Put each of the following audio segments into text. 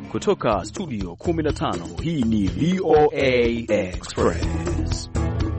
Kutoka studio 15, hii ni VOA Express.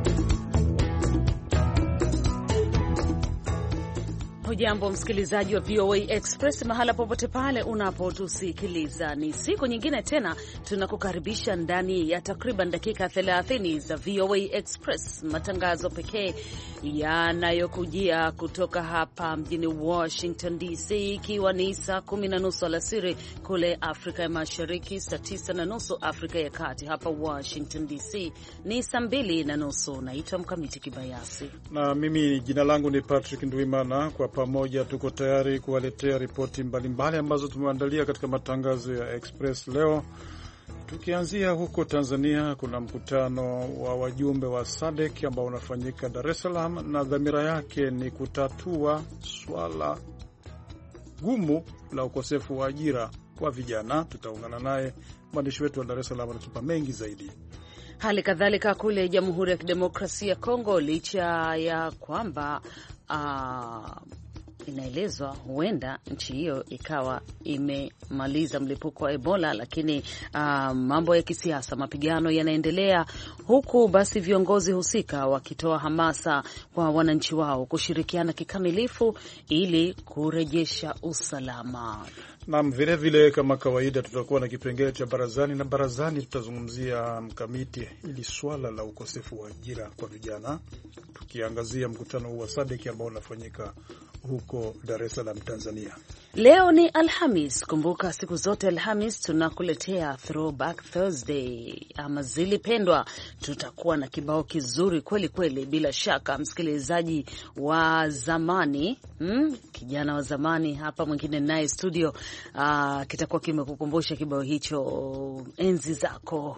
Hujambo msikilizaji wa VOA Express mahala popote pale unapotusikiliza. Ni siku nyingine tena tunakukaribisha ndani ya takriban dakika 30 za VOA Express, matangazo pekee yanayokujia kutoka hapa mjini Washington DC, ikiwa ni saa 10:30 alasiri kule Afrika ya Mashariki, saa 9:30 Afrika ya Kati. Hapa Washington DC ni saa 2:30. Naitwa Mkamiti Kibayasi na mimi jina langu ni Patrick Ndwimana. Kwa pamoja tuko tayari kuwaletea ripoti mbalimbali ambazo tumeandalia katika matangazo ya Express leo. Tukianzia huko Tanzania, kuna mkutano wa wajumbe wa SADC ambao unafanyika Dar es Salaam, na dhamira yake ni kutatua swala gumu la ukosefu wa ajira kwa vijana. Tutaungana naye mwandishi wetu wa Dar es Salaam anatupa mengi zaidi. Hali kadhalika kule Jamhuri ya Kidemokrasia ya Kongo, licha ya kwamba inaelezwa huenda nchi hiyo ikawa imemaliza mlipuko wa Ebola, lakini mambo ya kisiasa, mapigano yanaendelea, huku basi viongozi husika wakitoa hamasa kwa wananchi wao kushirikiana kikamilifu ili kurejesha usalama. Naam, vile vile kama kawaida tutakuwa na kipengele cha barazani, na barazani tutazungumzia Mkamiti ili swala la ukosefu wa ajira kwa vijana, tukiangazia mkutano huu wa SADC ambao unafanyika huko Dar es Salaam, Tanzania. Leo ni Alhamis. Kumbuka siku zote Alhamis tunakuletea Throwback Thursday ama zilipendwa. Tutakuwa na kibao kizuri kweli kweli, bila shaka msikilizaji wa zamani, kijana wa zamani hapa, mwingine naye studio, kitakuwa kimekukumbusha kibao hicho enzi zako.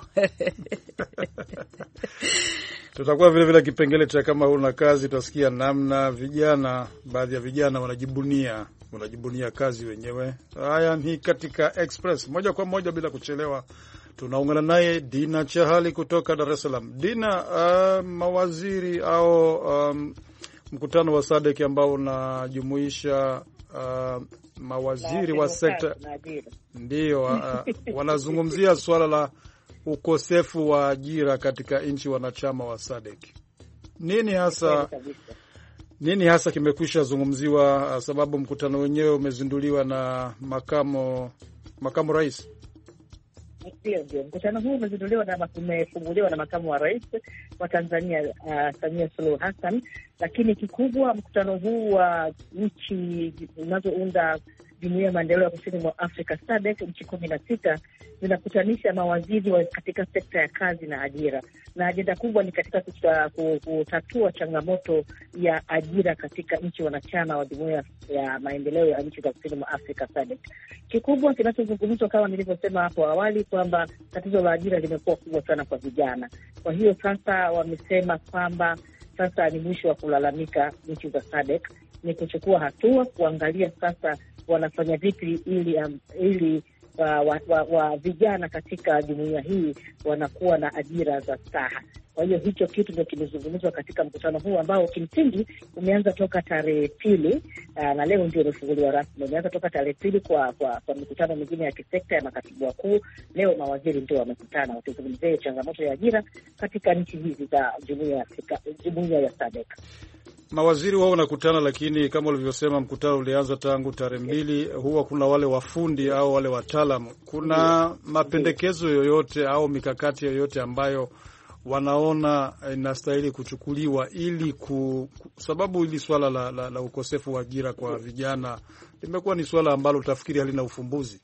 Tutakuwa vile vile kipengele cha kama una kazi, tutasikia namna vijana, baadhi ya vijana wanajibunia kazi wenyewe. Haya ni katika Express moja kwa moja bila kuchelewa. Tunaungana naye Dina Chahali kutoka Dar es Salaam. Dina, mawaziri au mkutano wa SADC ambao unajumuisha mawaziri wa sekta ndio wanazungumzia swala la ukosefu wa ajira katika nchi wanachama wa SADC. Nini hasa kimekwisha zungumziwa, sababu mkutano wenyewe umezinduliwa na makamu rais? Ndio, mkutano huu umezinduliwa na umefunguliwa na makamu wa rais wa Tanzania Samia Suluhu Hassan, lakini kikubwa mkutano huu wa nchi zinazounda Jumuiya ya Maendeleo ya Kusini mwa Afrika SADC, nchi 16 zinakutanisha mawaziri katika sekta ya kazi na ajira, na ajenda kubwa ni katika kutatua changamoto ya ajira katika nchi wanachama wa Jumuiya ya Maendeleo ya nchi za Kusini mwa Afrika SADC. Kikubwa kinachozungumzwa kama nilivyosema hapo awali kwamba tatizo la ajira limekuwa kubwa sana kwa vijana. Kwa hiyo sasa wamesema kwamba sasa ni mwisho wa kulalamika nchi za SADC, ni kuchukua hatua, kuangalia sasa wanafanya vipi ili vijana katika jumuiya hii wanakuwa na ajira za staha. Kwa hiyo hicho kitu ndio kimezungumzwa katika mkutano huu ambao kimsingi umeanza toka tarehe 2 na leo ndio umefunguliwa rasmi. Umeanza toka tarehe 2 kwa mikutano mingine ya kisekta ya makatibu wakuu. Leo mawaziri ndio wamekutana wakizungumzia changamoto ya ajira katika nchi hizi za jumuiya ya SADC. Mawaziri wao wanakutana, lakini kama ulivyosema mkutano ulianza tangu tarehe 2. Huwa kuna wale wafundi au wale wataalamu. Kuna mapendekezo yoyote au mikakati yoyote ambayo wanaona inastahili kuchukuliwa ili sababu hili swala la ukosefu wa ajira kwa vijana limekuwa ni swala ambalo utafikiri halina ufumbuzi?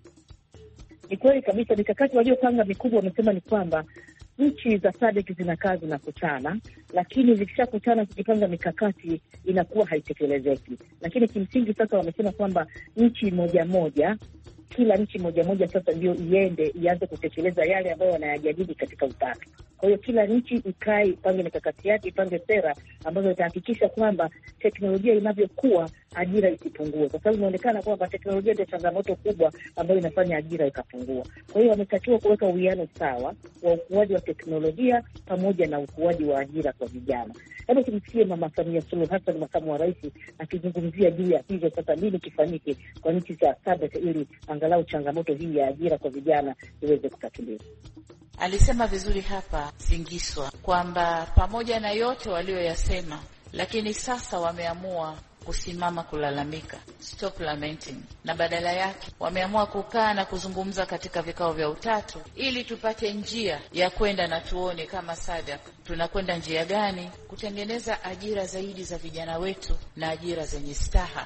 Ni kweli kabisa. Mikakati waliopanga mikubwa wamesema ni kwamba nchi za SADC zinakaa zinakutana, lakini zikishakutana zikipanga mikakati inakuwa haitekelezeki. Lakini kimsingi sasa wamesema kwamba nchi moja kila nchi moja sasa ndio ianze kutekeleza yale ambayo wanayajadili katika utatu. Kwa hiyo kila nchi ikae, ipange mikakati yake, ipange sera ambazo itahakikisha kwamba teknolojia inavyokuwa ajira isipungue, kwa sababu inaonekana kwamba teknolojia ndio changamoto kubwa ambayo inafanya ajira ikapungua. Kwa hiyo wametakiwa kuweka uwiano sawa wa ukuaji wa teknolojia pamoja na ukuaji wa ajira kwa vijana. Hebu tumsikie Mama Samia Suluhu Hassan, makamu wa rais, akizungumzia juu ya hivyo sasa nini kifanyike kwa nchi za SADC ili angalau changamoto hii ya ajira kwa vijana iweze kutatuliwa. Alisema vizuri hapa Zingiswa kwamba pamoja na yote walioyasema, lakini sasa wameamua kusimama kulalamika, stop lamenting, na badala yake wameamua kukaa na kuzungumza katika vikao vya utatu ili tupate njia ya kwenda na tuone kama SADC tunakwenda njia gani kutengeneza ajira zaidi za vijana wetu na ajira zenye staha.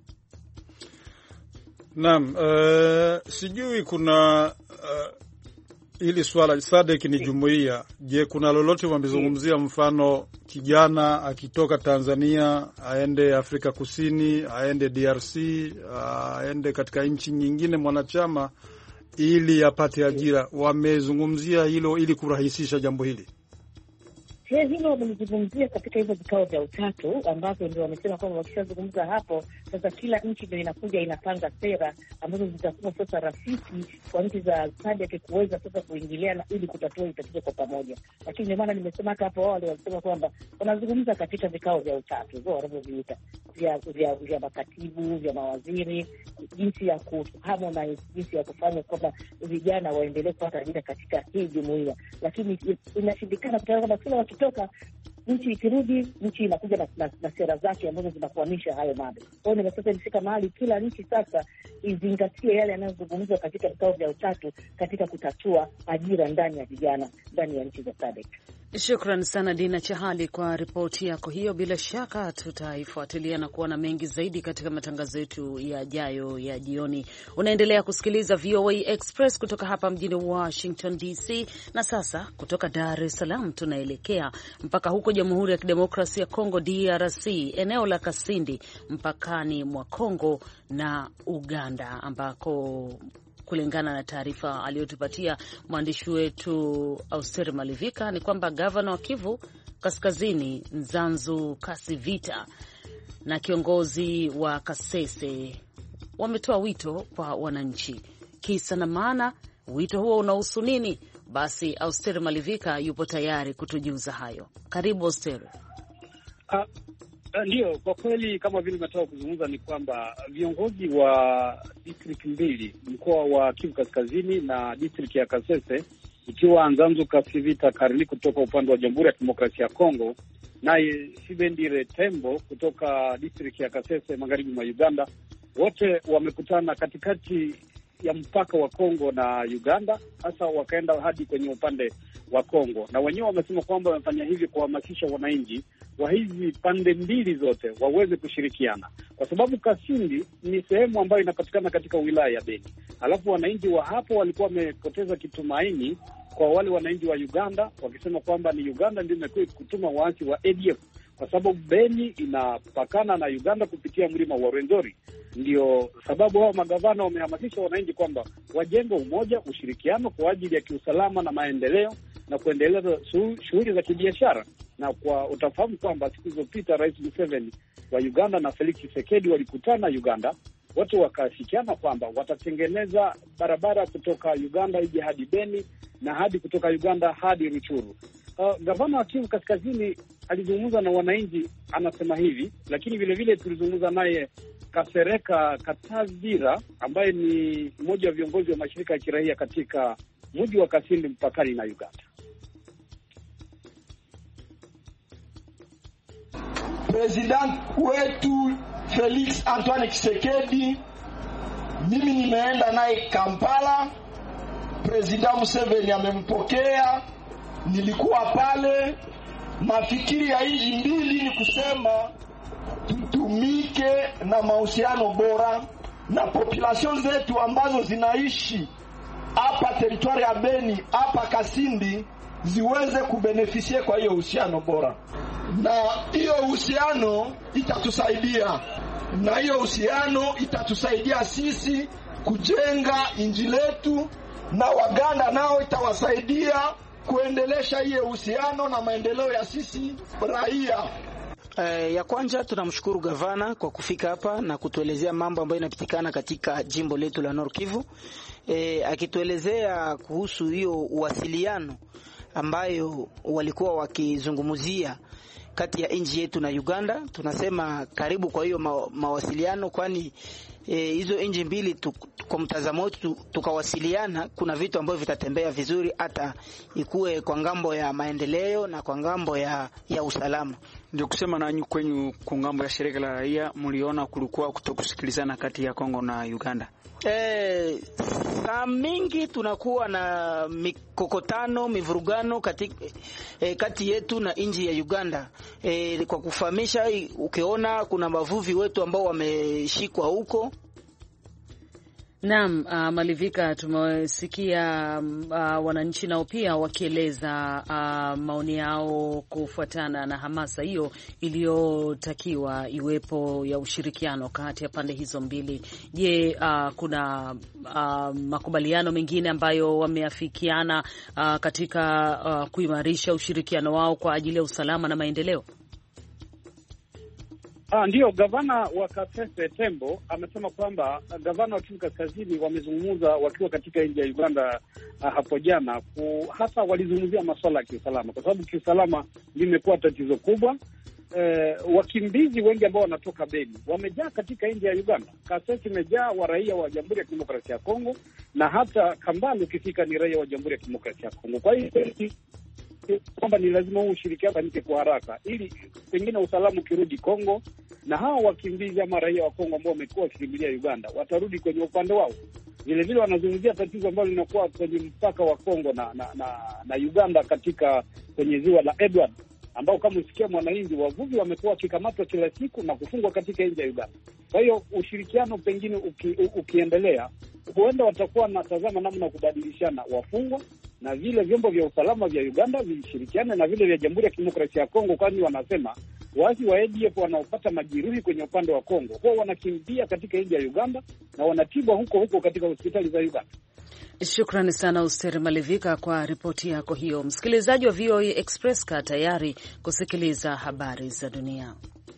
Naam, sijui kuna hili swala SADC ni jumuiya. Je, kuna lolote wamezungumzia, mfano kijana akitoka Tanzania aende Afrika Kusini, aende DRC, aende katika nchi nyingine mwanachama ili apate ajira? Wamezungumzia hilo ili kurahisisha jambo hili? Hilo wamelizungumzia katika hivyo vikao vya utatu, ambavyo ndio wamesema kwamba wakishazungumza hapo sasa kila nchi ndio inakuja inapanga sera ambazo zitakuwa sasa rafiki kwa nchi za SADC kuweza sasa kuingiliana ili kutatua hili tatizo kwa pamoja. Lakini ndio maana nimesema hata hapo awali walisema kwamba wanazungumza katika vikao vya utatu ndio wanavyoviita vya makatibu, vya mawaziri, jinsi ya kuhamu na jinsi ya kufanya kwamba vijana waendelee kupata ajira katika hii jumuiya. Lakini inashindikana kutaka kwamba kila wakitoka nchi ikirudi, nchi inakuja na sera zake ambazo zinakwamisha hayo mambo. Kwa hiyo sasa imefika mahali kila nchi sasa izingatie yale yanayozungumzwa katika vikao vya utatu katika kutatua ajira ndani ya vijana ndani ya nchi za SADC. Shukran sana Dina Chahali kwa ripoti yako hiyo. Bila shaka tutaifuatilia na kuona mengi zaidi katika matangazo yetu yajayo ya jioni. Unaendelea kusikiliza VOA Express kutoka hapa mjini Washington DC, na sasa kutoka Dar es Salaam tunaelekea mpaka huko Jamhuri ya Kidemokrasia ya Kongo DRC, eneo la Kasindi mpakani mwa Kongo na Uganda, ambako kulingana na taarifa aliyotupatia mwandishi wetu Auster Malivika ni kwamba gavana wa Kivu Kaskazini Nzanzu Kasivita na kiongozi wa Kasese wametoa wito kwa wananchi. Kisa na maana, wito huo unahusu nini? Basi Auster Malivika yupo tayari kutujuza hayo. Karibu Auster. Ndio, kwa kweli kama vile nimetoka kuzungumza ni kwamba viongozi wa district mbili, mkoa wa Kivu Kaskazini na district ya Kasese, ikiwa Nzanzu Kasivita Karli kutoka upande wa Jamhuri ya Kidemokrasia ya Kongo, naye Sibendire Tembo kutoka district ya Kasese magharibi mwa Uganda, wote wamekutana katikati ya mpaka wa Kongo na Uganda, hasa wakaenda hadi kwenye upande wa Kongo, na wenyewe wamesema kwamba wamefanya hivi kuhamasisha wananchi wa hizi pande mbili zote waweze kushirikiana, kwa sababu Kasindi ni sehemu ambayo inapatikana katika wilaya ya Beni. Alafu wananchi wa hapo walikuwa wamepoteza kitumaini kwa wale wananchi wa Uganda, wakisema kwamba ni Uganda ndio imekuwa kutuma waasi wa ADF, kwa sababu Beni inapakana na Uganda kupitia mlima wa Rwenzori. Ndio sababu hao magavana wamehamasisha wananchi kwamba wajenge umoja, ushirikiano kwa ajili ya kiusalama na maendeleo na kuendeleza shughuli za kibiashara. Na kwa utafahamu kwamba siku zilizopita Rais Museveni wa Uganda na Felix Tshisekedi walikutana Uganda, watu wakashikiana kwamba watatengeneza barabara kutoka Uganda ije hadi Beni na hadi kutoka Uganda hadi Ruchuru. Gavana wa Kivu Kaskazini alizungumza na wananchi, anasema hivi, lakini vile vile tulizungumza naye Kasereka Katazira ambaye ni mmoja wa viongozi wa mashirika ya kiraia katika mji wa Kasindi mpakani na Uganda. President wetu Felix Antoine Tshisekedi, mimi nimeenda naye Kampala. President Museveni amempokea, nilikuwa pale. Mafikiri ya hizi mbili ni kusema tutumike na mahusiano bora na population zetu ambazo zinaishi hapa teritwari ya Beni, hapa Kasindi, ziweze kubenefisie kwa hiyo uhusiano bora. Na hiyo uhusiano itatusaidia, na hiyo uhusiano itatusaidia sisi kujenga inji letu, na Waganda nao itawasaidia kuendelesha hiyo uhusiano na maendeleo ya sisi raia. Ya kwanza tunamshukuru gavana kwa kufika hapa na kutuelezea mambo ambayo inapitikana katika jimbo letu la Nord Kivu. Akituelezea kuhusu hiyo uwasiliano ambayo walikuwa wakizungumzia kati ya nchi yetu na Uganda. Tunasema karibu kwa hiyo mawasiliano, kwani hizo nchi mbili kwa mtazamo wetu tukawasiliana, kuna vitu ambavyo vitatembea vizuri, hata ikuwe kwa ngambo ya maendeleo na kwa ngambo ya usalama. Ndio kusema nanyi kwenye kwa ngambo ya shirika la raia mliona kulikuwa kutokusikilizana kati ya Kongo na Uganda? Saa mingi tunakuwa na mikokotano, mivurugano kati yetu na nchi ya Uganda. Kwa kufahamisha, ukiona kuna mavuvi wetu ambao wameshikwa huko. Naam, Malivika, tumesikia wananchi nao pia wakieleza maoni yao kufuatana na hamasa hiyo iliyotakiwa iwepo ya ushirikiano kati ya pande hizo mbili. Je, kuna makubaliano mengine ambayo wameafikiana katika kuimarisha ushirikiano wao kwa ajili ya usalama na maendeleo? Ndio, gavana wa Kasese Tembo amesema kwamba gavana wa Kivu Kaskazini wamezungumza wakiwa katika nchi ya Uganda hapo jana. Hasa walizungumzia masuala ya kiusalama, kwa sababu kiusalama limekuwa tatizo kubwa. Wakimbizi wengi ambao wanatoka Beni wamejaa katika nchi ya Uganda. Kasese imejaa wa raia wa Jamhuri ya Kidemokrasia ya Kongo, na hata Kambale ukifika ni raia wa Jamhuri ya Kidemokrasia ya Kongo. Kwa hiyo kwamba ni lazima huu ushirikiano ufanyike kwa haraka, ili pengine usalama ukirudi Kongo na hawa wakimbizi ama raia wa Kongo ambao wamekuwa wakikimbilia Uganda watarudi kwenye upande wao. Vile vile wanazungumzia tatizo ambalo linakuwa kwenye mpaka wa Kongo na Uganda kwenye ziwa la Edward, ambao kama usikia Mwananchi, wavuvi wamekuwa wakikamatwa kila siku na kufungwa katika nchi ya Uganda. Kwa hiyo ushirikiano pengine ukiendelea, huenda watakuwa wanatazama namna kubadilishana wafungwa, na vile vyombo vya usalama vya Uganda vishirikiane na vile vya Jamhuri ya Kidemokrasia ya Kongo, kwani wanasema waasi wa ADF wanaopata majeruhi kwenye upande wa Kongo huwa wanakimbia katika nchi ya Uganda na wanatibwa huko katika hospitali za Uganda. Shukrani sana Usteri Malivika kwa ripoti yako hiyo. Msikilizaji wa VOA Express, ka tayari kusikiliza habari za dunia.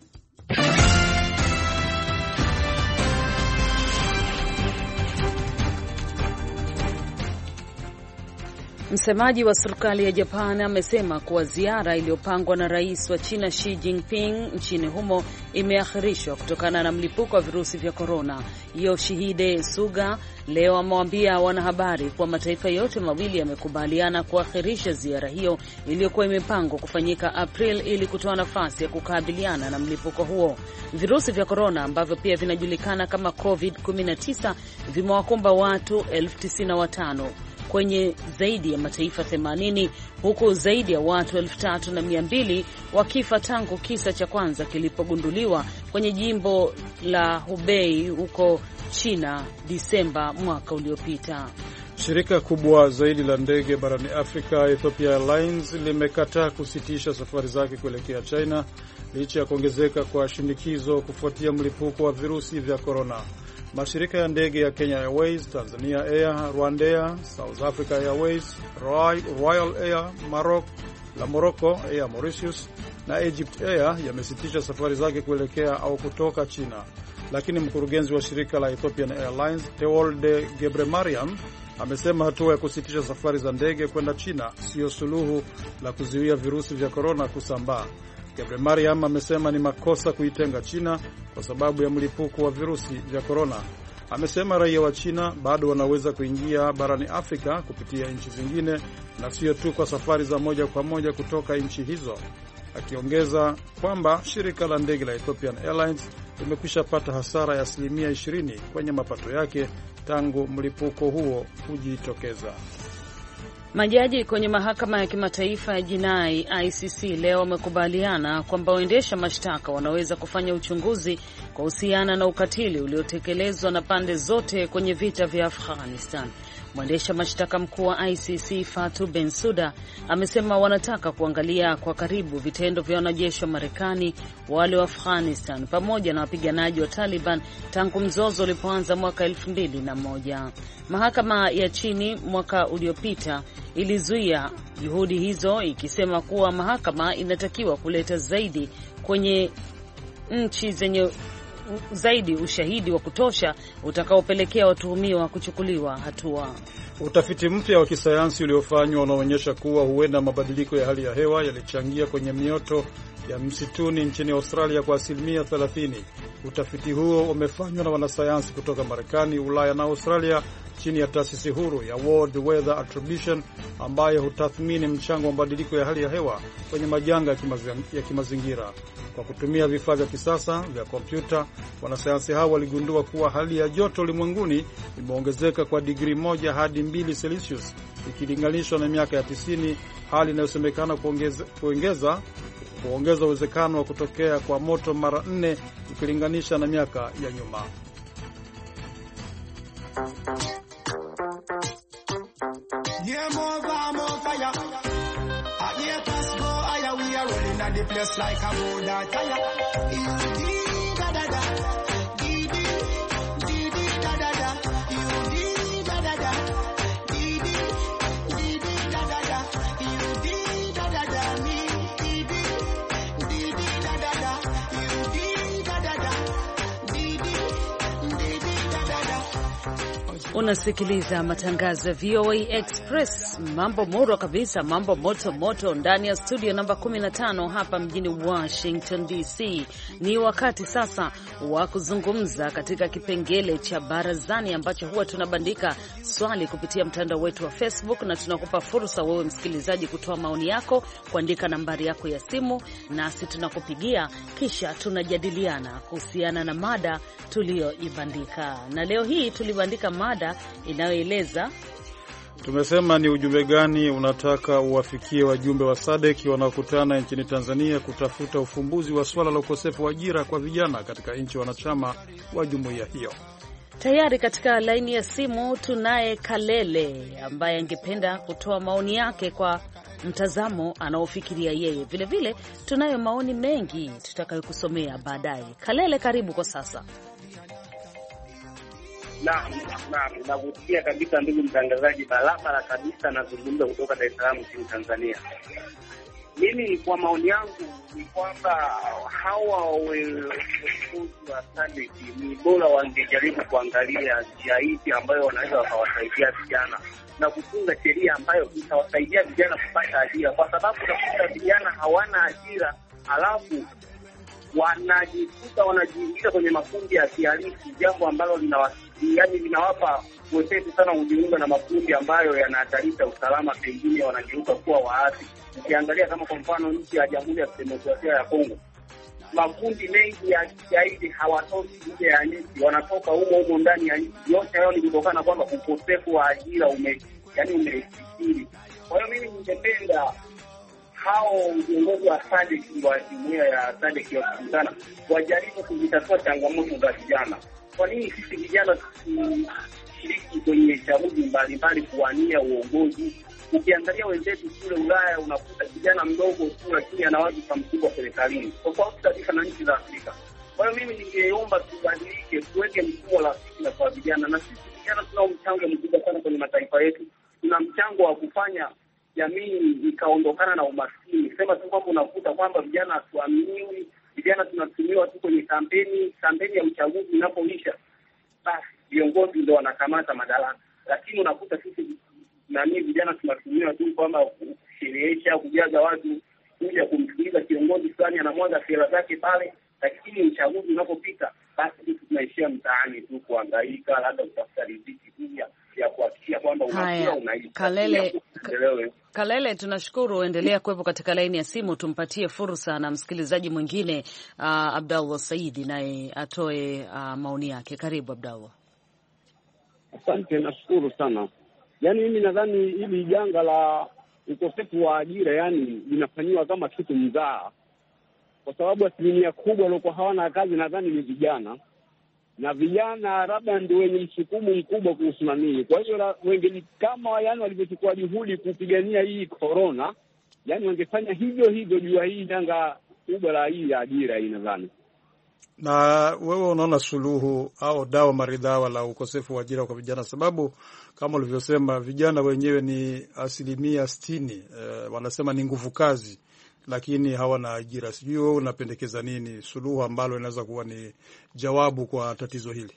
Msemaji wa serikali ya Japan amesema kuwa ziara iliyopangwa na rais wa China Xi Jinping nchini humo imeahirishwa kutokana na mlipuko wa virusi vya korona. Yoshihide Suga leo amewaambia wanahabari kuwa mataifa yote mawili yamekubaliana kuahirisha ziara hiyo iliyokuwa imepangwa kufanyika April ili kutoa nafasi ya kukabiliana na mlipuko huo. Virusi vya korona ambavyo pia vinajulikana kama COVID-19 vimewakumba watu 95,000 kwenye zaidi ya mataifa 80, huku zaidi ya watu 3,200 wakifa tangu kisa cha kwanza kilipogunduliwa kwenye jimbo la Hubei huko China Disemba mwaka uliopita. Shirika kubwa zaidi la ndege barani Afrika, Ethiopia Airlines, limekataa kusitisha safari zake kuelekea China licha ya kuongezeka kwa shinikizo kufuatia mlipuko wa virusi vya korona. Mashirika ya ndege ya Kenya Airways, Tanzania Air, Rwandair, South Africa Airways, Royal Air Morocco, Air Mauritius na Egypt Air yamesitisha safari zake kuelekea au kutoka China. Lakini mkurugenzi wa shirika la Ethiopian Airlines, Tewolde Gebremariam, amesema hatua ya kusitisha safari za ndege kwenda China sio suluhu la kuzuia virusi vya korona kusambaa. Gebremariam amesema ni makosa kuitenga China kwa sababu ya mlipuko wa virusi vya korona. Amesema raia wa China bado wanaweza kuingia barani Afrika kupitia nchi zingine na sio tu kwa safari za moja kwa moja kutoka nchi hizo, akiongeza kwamba shirika la ndege la Ethiopian Airlines limekwisha pata hasara ya 20% kwenye mapato yake tangu mlipuko huo kujitokeza. Majaji kwenye mahakama ya kimataifa ya jinai ICC leo wamekubaliana kwamba waendesha mashtaka wanaweza kufanya uchunguzi kuhusiana na ukatili uliotekelezwa na pande zote kwenye vita vya Afghanistan. Mwendesha mashtaka mkuu wa ICC Fatou Bensouda amesema wanataka kuangalia kwa karibu vitendo vya wanajeshi wa Marekani, wale wa Afghanistan pamoja na wapiganaji wa Taliban tangu mzozo ulipoanza mwaka 2001. Mahakama ya chini mwaka uliopita ilizuia juhudi hizo ikisema kuwa mahakama inatakiwa kuleta zaidi kwenye nchi zenye zaidi ushahidi wa kutosha utakaopelekea watuhumiwa kuchukuliwa hatua. Utafiti mpya wa kisayansi uliofanywa unaonyesha kuwa huenda mabadiliko ya hali ya hewa yalichangia kwenye mioto ya msituni nchini Australia kwa 30%. Utafiti huo umefanywa na wanasayansi kutoka Marekani, Ulaya na Australia chini ya taasisi huru ya World Weather Attribution ambayo hutathmini mchango wa mabadiliko ya hali ya hewa kwenye majanga ya kimazingira. Kwa kutumia vifaa vya kisasa vya kompyuta, wanasayansi hao waligundua kuwa hali ya joto ulimwenguni imeongezeka kwa digrii 1 hadi 2 Celsius ikilinganishwa na miaka ya 90, hali inayosemekana kuongeza uwezekano wa kutokea kwa moto mara 4 ikilinganisha na miaka ya nyuma. Yeah, more fire. Yeah, pass go higher. We are rolling at the place like a boat tire. Da da da. Di di da da da. Di da da da. Di da da da. Di da da da. Di da da da. Di da da da. Di da da da. Unasikiliza matangazo ya VOA Express. Mambo moro kabisa, mambo moto moto ndani ya studio namba 15 hapa mjini Washington DC. Ni wakati sasa wa kuzungumza katika kipengele cha barazani ambacho huwa tunabandika swali kupitia mtandao wetu wa Facebook na tunakupa fursa wewe msikilizaji kutoa maoni yako, kuandika nambari yako ya simu nasi tunakupigia, kisha tunajadiliana kuhusiana na mada tulioibandika. Na leo hii tulibandika mada inayoeleza, tumesema ni ujumbe gani unataka uwafikie wajumbe wa SADC wanaokutana nchini Tanzania kutafuta ufumbuzi wa swala la ukosefu wa ajira kwa vijana katika nchi wanachama wa jumuiya hiyo. Tayari katika laini ya simu tunaye Kalele ambaye angependa kutoa maoni yake kwa mtazamo anaofikiria yeye. Vile vile tunayo maoni mengi tutakayokusomea baadaye. Kalele, karibu kwa sasa. Navutia kabisa ndugu mtangazaji, barabara kabisa, nazungumza kutoka Dar es Salaam nchini Tanzania. Mimi kwa maoni yangu ni kwamba hawa viongozi wa SADC ni bora wangejaribu kuangalia njia ipi ambayo wanaweza wakawasaidia vijana na kutunga sheria ambayo itawasaidia vijana kupata ajira, kwa sababu unakuta vijana hawana ajira alafu wanajiingiza kwenye makundi ya kihalifu, jambo ambalo linawapa wepesi sana kujiunga na makundi ambayo yanahatarisha usalama, pengine wanageuka kuwa waasi. Ukiangalia kama kwa mfano nchi ya Jamhuri ya Kidemokrasia ya Kongo, makundi mengi ya kigaidi hawatoki nje ya nchi, wanatoka humo ndani ya nchi. Yote hayo ni kutokana kwamba ukosefu wa ajira umekithiri. Kwa hiyo mimi ningependa hao viongozi wa SADC wa jumuiya ya SADC wakikutana wajaribu kuzitatua changamoto za vijana. Kwa nini sisi vijana tushiriki kwenye chaguzi mbalimbali kuwania uongozi? Ukiangalia wenzetu kule Ulaya unakuta kijana mdogo tu lakini ana wadhifa mkubwa serikalini, tofauti kabisa na nchi za Afrika. Kwa hiyo mimi ningeomba tubadilike, tuweke mfumo rafiki na kwa vijana, na sisi vijana tunao mchango mkubwa sana kwenye mataifa yetu. Tuna mchango wa kufanya jamii ikaondokana na umaskini. Sema tu kwamba unakuta kwamba vijana hatuaminiwi, vijana tunatumiwa tu kwenye kampeni ya uchaguzi inapoisha, basi viongozi ndio wanakamata madaraka. Lakini unakuta sisi vijana tunatumiwa tu kwamba kusherehesha, kujaza watu, kuja kumsikiliza kiongozi fulani anamwaga sera zake pale, lakini uchaguzi unapopita basi sisi tunaishia mtaani tu kuhangaika, labda kutafuta riziki pia ya kuhakikisha kwamba unaishi. Kalele, tunashukuru, endelea kuwepo katika laini ya simu. Tumpatie fursa na msikilizaji mwingine Abdallah Saidi naye atoe maoni yake. Karibu Abdallah. Asante, nashukuru sana. Mimi nadhani hili janga la ukosefu wa ajira linafanyiwa kama kitu mzaha, kwa sababu asilimia kubwa waliokuwa hawana kazi nadhani ni vijana, na vijana labda ndio wenye msukumo mkubwa kuusimamia. Kwa hiyo wengi kama walivyochukua juhudi kupigania hii corona, wangefanya hivyo jua hii janga kubwa la hii ya ajira hii nadhani. Na wewe unaona suluhu au dawa maridhawa la ukosefu wa ajira kwa vijana? Sababu kama ulivyosema vijana wenyewe ni 60%, wanasema ni nguvu kazi. lakini hawana ajira. Sijui wewe unapendekeza nini suluhu ambalo linaweza kuwa ni jawabu kwa tatizo hili?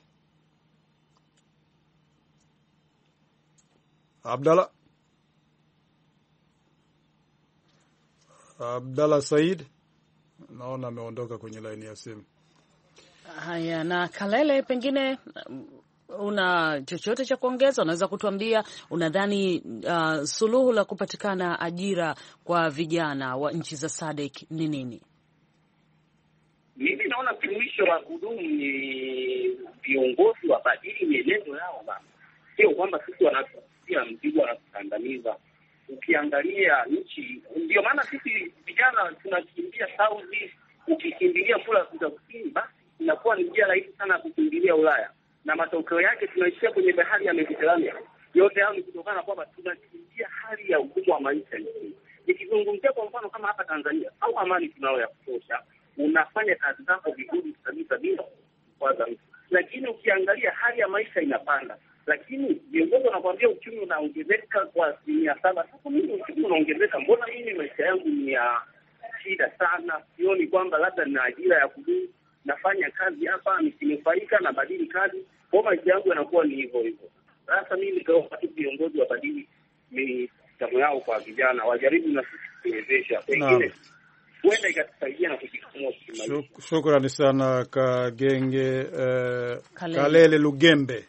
Abdalla Said naona ameondoka kwenye laini ya simu. Haya, na Kalele, pengine una chochote cha kuongeza? Unaweza kutuambia unadhani suluhu la kupatikana ajira kwa vijana wa nchi za SADC ni nini? Mimi naona suluhisho la kudumu ni viongozi wabadili mienendo yao bana. Sio kwamba sisi wanatutia mzigo na kukandamiza. Ukiangalia nchi, ndio maana sisi vijana tunakimbia Saudi. Ukikimbilia kula kusini, basi inakuwa ni njia rahisi sana kukimbilia Ulaya, na matokeo yake tunaishia kwenye bahari ya Mediterania. Yote hayo ni kutokana kwamba tunakimbia hali ya ugumu wa maisha nchini. Nikizungumzia kwa mfano kama hapa Tanzania, au amani tunao ya kutosha, unafanya kazi zako vizuri kabisa bila kwanza, lakini ukiangalia hali ya maisha inapanda, lakini viongozi wanakuambia uchumi unaongezeka kwa 7%. Sasa mimi uchumi unaongezeka, mbona mimi maisha yangu ni ya shida sana? Sioni kwamba labda nina ajira ya kudumu, nafanya kazi hapa nikinufaika na badili kazi, kwa maisha yangu yanakuwa ni hivyo hivyo. Sasa mimi nikaomba tu viongozi wabadili mitazamo yao kwa vijana, wajaribu na sisi kuwezesha, pengine huenda ikatusaidia na kujikamua kimaisha. Shukrani sana Kagenge Kalele Lugembe.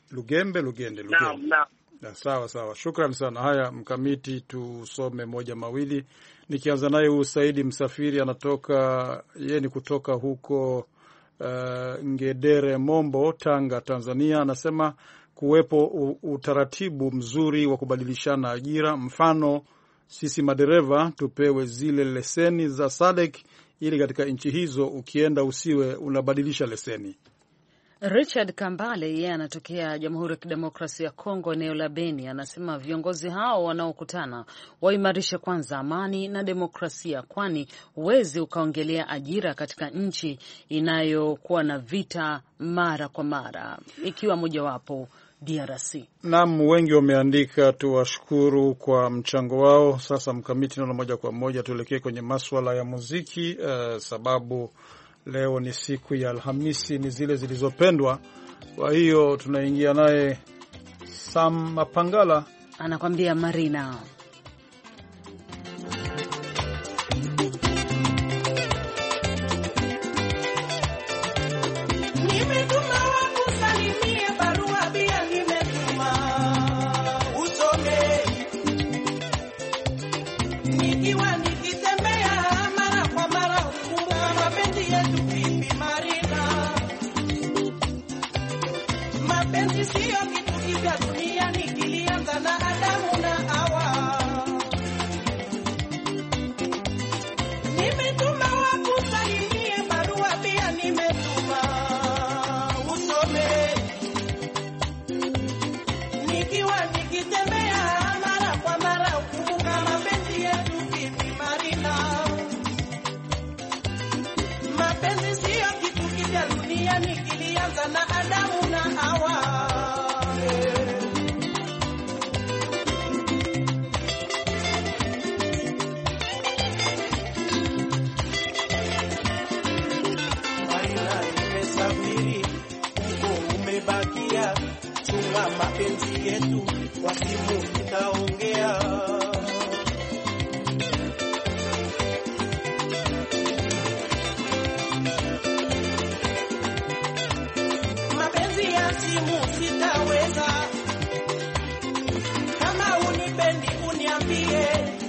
Sawa. Shukrani sana. Haya, Mkamiti, tusome moja mawili. Nikianza naye Usaidi Msafiri, anatoka yeye ni kutoka huko Ngedere Mombo, Tanga, Tanzania. Anasema kuwepo utaratibu mzuri wa kubadilishana ajira, mfano sisi madereva tupewe zile leseni za SADC ili katika nchi hizo ukienda usiwe unabadilisha leseni. Richard Kambale, yeye anatokea Jamhuri ya Kidemokrasia ya Kongo, eneo la Beni, anasema viongozi hao wanaokutana waimarishe kwanza amani na demokrasia, kwani huwezi ukaongelea ajira katika nchi inayokuwa na vita mara kwa mara, ikiwa mojawapo DRC. Naam, wengi wameandika, tuwashukuru kwa mchango wao. Sasa Mkamiti, naona moja kwa moja tuelekee kwenye masuala ya muziki, sababu leo ni siku ya Alhamisi, ni zile zilizopendwa. Kwa hiyo tunaingia naye Sam Mapangala anakwambia Marina. Mapenzi yetu kwa simu tutaongea, mapenzi ya simu sitaweza. Kama unipendi uniambie,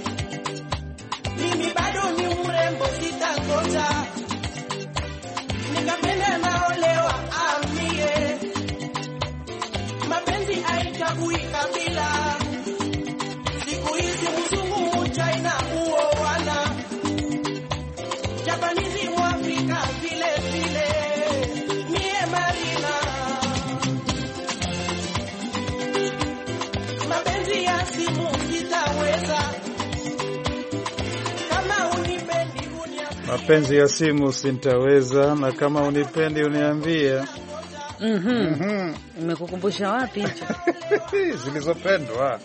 mimi bado ni mrembo, sitangoja nikapenda naolewa amie. Mapenzi haichagui kabila, siku hizi mzungu China uoana, Japanizi Mwafrika vile vile. Mie Marina, mapenzi ya simu sitaweza. Kama unipendi uniambie, mapenzi ya simu sitaweza, na kama unipendi uniambie. Imekukumbusha wapi hicho? Zilizopendwa.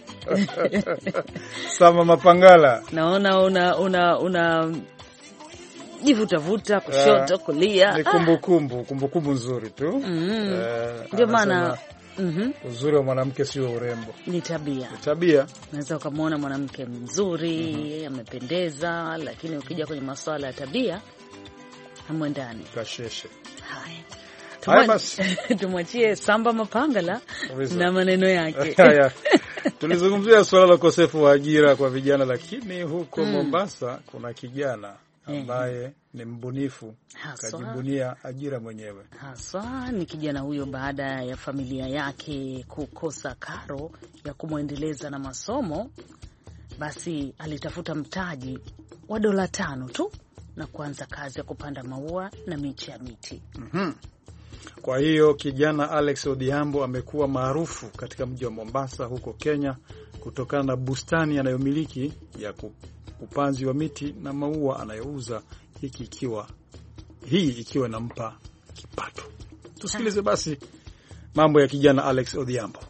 Samba Mapangala. Naona una jivutavuta kushoto kulia. Ni kumbukumbu nzuri tu. Ndio maana uzuri wa mwanamke sio urembo, ni tabia. Unaweza ukamwona mwanamke mzuri, amependeza, lakini ukija kwenye masuala ya tabia hamwendani. Kasheshe. Haya. Tumwachie Samba Mapangala na maneno yake. Haya. Tulizungumzia swala la ukosefu wa ajira kwa vijana, lakini huko Mombasa kuna kijana ambaye ni mbunifu, kajibunia ajira mwenyewe. Haswa ni kijana huyo, baada ya familia yake kukosa karo ya kumwendeleza na masomo, basi alitafuta mtaji wa $5 tu na kuanza kazi ya kupanda maua na miche ya miti. Kwa hiyo kijana Alex Odhiambo amekuwa maarufu katika mji wa Mombasa huko Kenya kutokana na bustani anayomiliki ya upanzi wa miti na maua anayouza, hii ikiwa inampa kipato. Tusikilize basi mambo ya kijana Alex Odhiambo.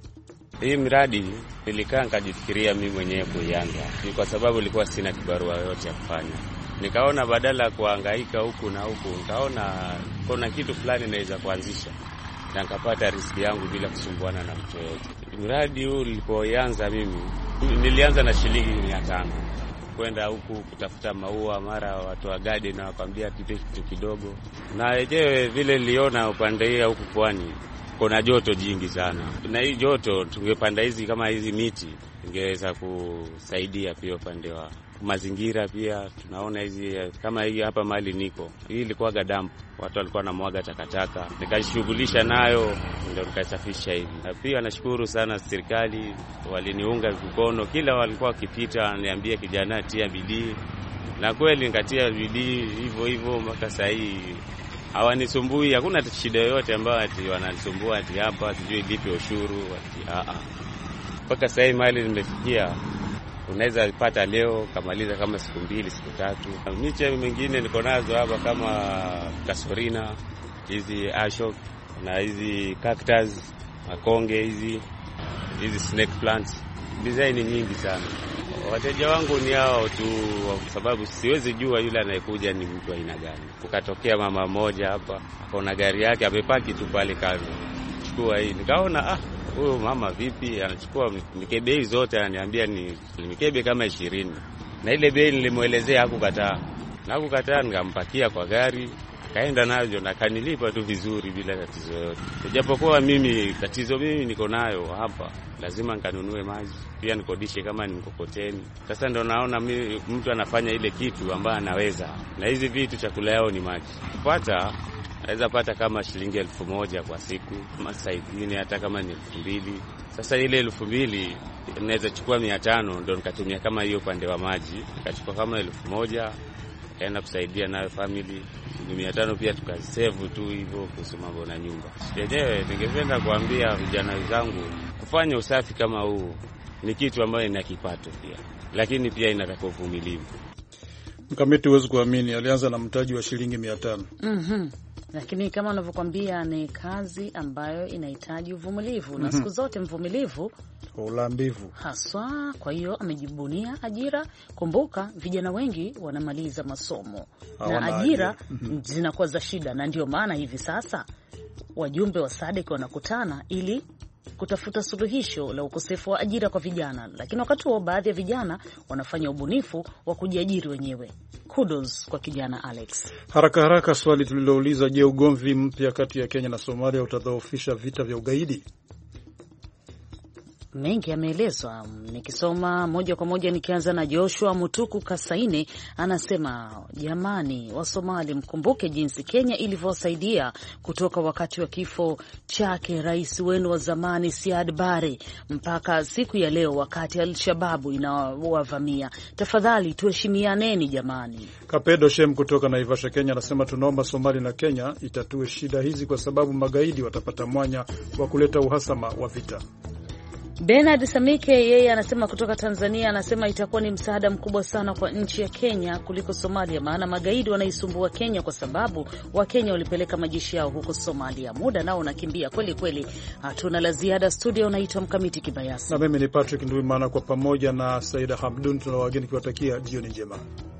Hii miradi nilikaa nikajifikiria mimi mwenyewe kuianza. Ni kwa sababu nilikuwa sina kibarua yote ya kufanya. Nikaona badala ya kuhangaika huku na huku, nikaona kuna kitu fulani naweza kuanzisha na nikapata riziki yangu bila kusumbuana na mtu yote. Mradi huu nilipoanza mimi, nilianza na shilingi 500. Kwenda huku kutafuta maua, mara watu wa garden na wakwambia tupe kitu kidogo. Na wenyewe vile niliona upande hii huku pwani kuna joto jingi sana. Na hii joto tungepanda kama hizi miti ingeweza kusaidia pia upande wa mazingira. Pia tunaona hizi kama hii hapa mahali niko, hii ilikuwa damp, watu walikuwa na mwaga takataka, nikashughulisha nayo ndio nikasafisha hivi. Na pia nashukuru sana serikali, waliniunga mkono, kila walikuwa wakipita wananiambia kijana tia bidii, na kweli nikatia bidii hivyo mpaka sasa hii hawanisumbui. Hakuna shida yoyote ambayo ati wananisumbua ati hapa sijui lipi ushuru ati mpaka sasa hii mahali nimefikia, unaweza pata leo kamaliza kama siku 2 siku 3. Miche mingine niko nazo hapa kama kasorina, hizi ashok na hizi cactus, makonge, hizi snake plants. Design nyingi sana. Wateja wangu ni hao tu, kwa sababu siwezi jua yule anayekuja ni mtu aina gani. Kukatokea mama mmoja hapa, akaona gari yake amepaki tu pale kando. Chukua hii. Nikaona huyo mama vipi anachukua mikebe hizo zote, ananiambia ni mikebe kama 20. Na ile bei nilimuelezea hakukataa. Na hakukataa, nikampakia kwa gari, kaenda nayo na kanilipa tu vizuri bila tatizo yote. Japokuwa tatizo mimi niko nayo hapa, lazima nikanunue maji, pia nikodishe kama ni mkokoteni. Sasa ndio naona mtu anafanya ile kitu ambayo anaweza. Na hizi vitu chakula yao ni maji. Kupata naweza pata kama shilingi 1000 kwa siku, masaa ingine hata kama ni 2000. Sasa ile 2000 naweza chukua 500 ndio nikatumia kama hiyo pande wa maji, nikachukua kama 1000 kaenda kusaidia nayo family. 500 pia tukasave tu hivyo kusoma mambo na nyumba. Yenyewe ningependa kuambia vijana wenzangu kufanya usafi kama huu ni kitu ambayo ina kipato pia, lakini pia inataka uvumilivu. Mkamiti, huwezi kuamini alianza na mtaji wa shilingi 500. Lakini kama unavyokuambia ni kazi ambayo inahitaji uvumilivu, na siku zote mvumilivu ulambivu haswa. Kwa hiyo amejibunia ajira. Kumbuka vijana wengi wanamaliza masomo na ajira zinakuwa za shida, na ndio maana hivi sasa wajumbe wa SADC wanakutana ili kutafuta suluhisho la ukosefu wa ajira kwa vijana. Lakini wakati huo baadhi ya vijana wanafanya ubunifu wa kujiajiri wenyewe. Kudos kwa kijana Alex. Haraka swali tulilouliza, je, ugomvi mpya kati ya Kenya na Somalia utadhoofisha vita vya ugaidi? Mengi yameelezwa, nikisoma moja kwa moja, nikianza na Joshua Mutuku Kasaine. Anasema jamani, wa Somali mkumbuke jinsi Kenya ilivyowasaidia kutoka wakati wa kifo chake rais wenu wa zamani Siad Barre mpaka siku ya leo wakati Al-Shababu inawavamia. Tafadhali tuheshimianeni jamani. Kapedo Shem kutoka Naivasha, Kenya anasema tunaomba Somali na Kenya itatue shida hizi kwa sababu magaidi watapata mwanya wa kuleta uhasama wa vita. Bernard Samike yeye anasema kutoka Tanzania, anasema itakuwa ni msaada mkubwa sana kwa nchi ya Kenya kuliko Somalia, maana magaidi wanaisumbua Kenya kwa sababu Wakenya walipeleka majeshi yao huko Somalia. Muda nao unakimbia kweli kweli. Hatuna la ziada. Studio unaitwa Mkamiti Kibayasi. Na mimi ni Patrick Nduwimana, kwa pamoja na Saida Hamdun tunawageni kiwatakia jioni njema.